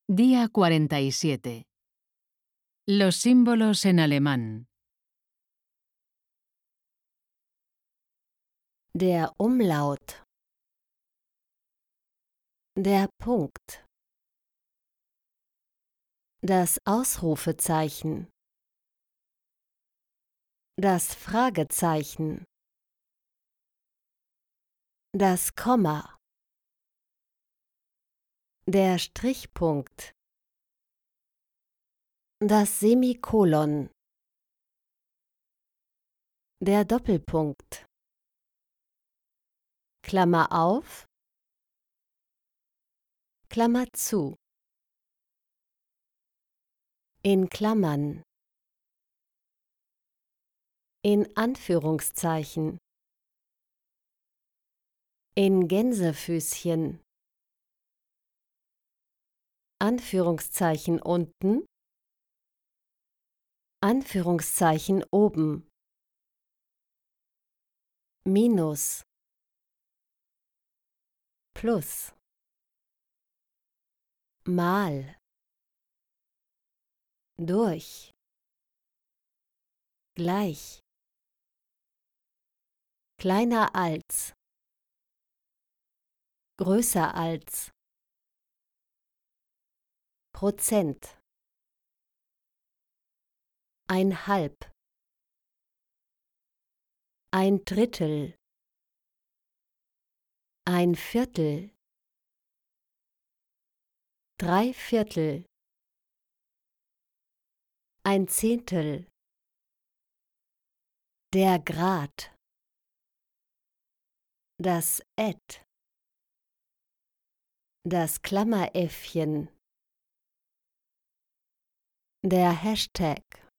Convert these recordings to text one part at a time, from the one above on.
Día 47. Los símbolos en alemán. Der Umlaut. Der Punkt. Das Ausrufezeichen. Das Fragezeichen. Das Komma. Der Strichpunkt. Das Semikolon. Der Doppelpunkt. Klammer auf, Klammer zu. In Klammern. In Anführungszeichen. In Gänsefüßchen. Anführungszeichen unten. Anführungszeichen oben. Minus. Plus. Mal. Durch. Gleich. Kleiner als. Größer als. Prozent. Ein Halb. Ein Drittel. Ein Viertel. Drei Viertel. Ein Zehntel. Der Grad. Das Et. Das Klammeräffchen. Der Hashtag.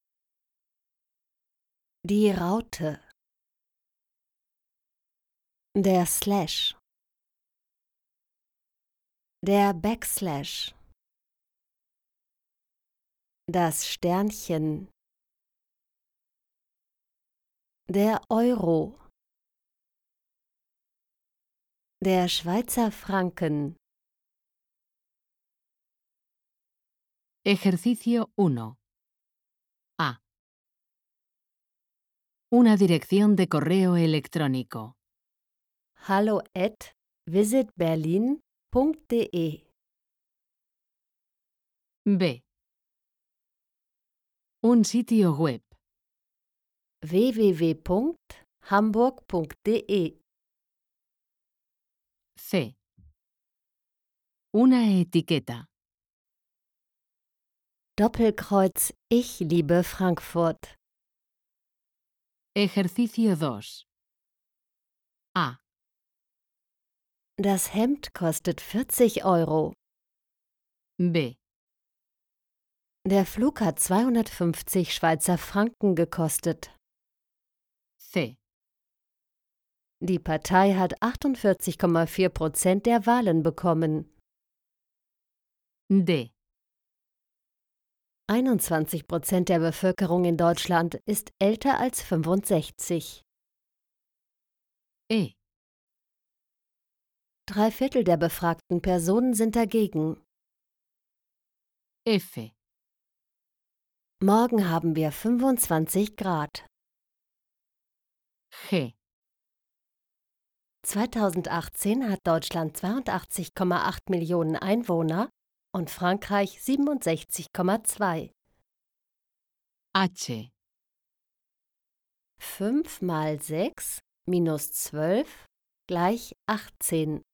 Die Raute. Der Slash. Der Backslash. Das Sternchen. Der Euro. Der Schweizer Franken. Ejercicio 1. A. Una dirección de correo electrónico. hallo@visitberlin.de. B. Un sitio web. www.hamburg.de. C. Una etiqueta. Doppelkreuz Ich liebe Frankfurt. Ejercicio 2. A. Das Hemd kostet 40 Euro. B. Der Flug hat 250 Schweizer Franken gekostet. C. Die Partei hat 48,4% der Wahlen bekommen. D. 21% der Bevölkerung in Deutschland ist älter als 65. E. 3/4 der befragten Personen sind dagegen. F. Morgen haben wir 25 Grad. G. 2018 hat Deutschland 82,8 Millionen Einwohner und Frankreich 67,2. H. 5 mal 6 minus 12 gleich 18.